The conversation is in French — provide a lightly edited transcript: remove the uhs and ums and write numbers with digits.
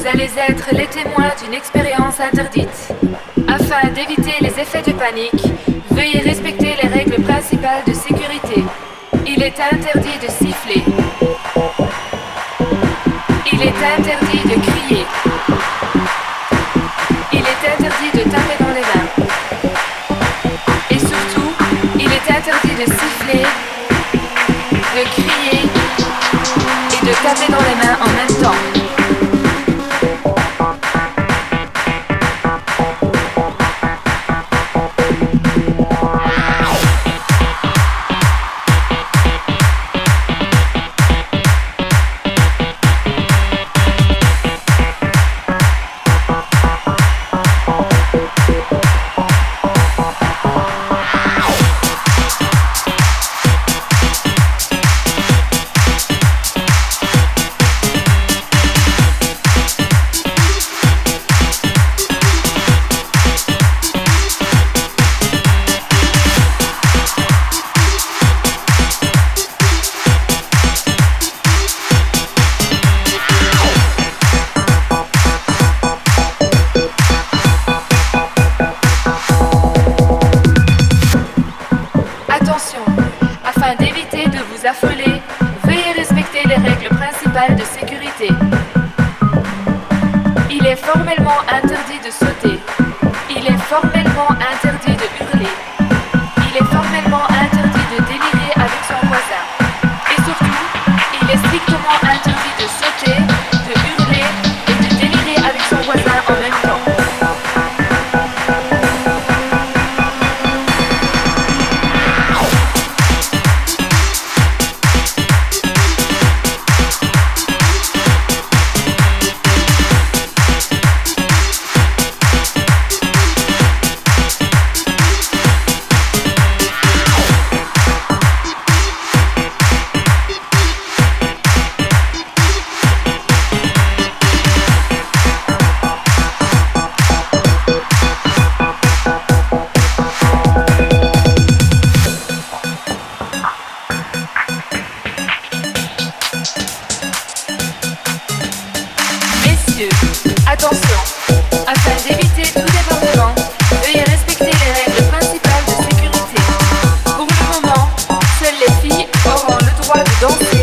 allez être les témoins d'une expérience interdite. Afin d'éviter les effets de panique, veuillez respecter les règles principales de sécurité. Il est interdit de siffler. Il est interdit de crier. Il est interdit de taper dans les mains. Et surtout, il est interdit de siffler, de crier et de taper dans les mains en même temps. Afin d'éviter de vous affoler, veuillez respecter les règles principales de sécurité. Il est formellement interdit de sauter. Il est formellement interdit de hurler. Il est formellement interdit de délirer avec son voisin. Et surtout, il est strictement interdit de sauter, de hurler et de délirer avec son voisin en même temps. Attention, afin d'éviter tout débordement, veuillez respecter les règles principales de sécurité. Pour le moment, seules les filles auront le droit de danser.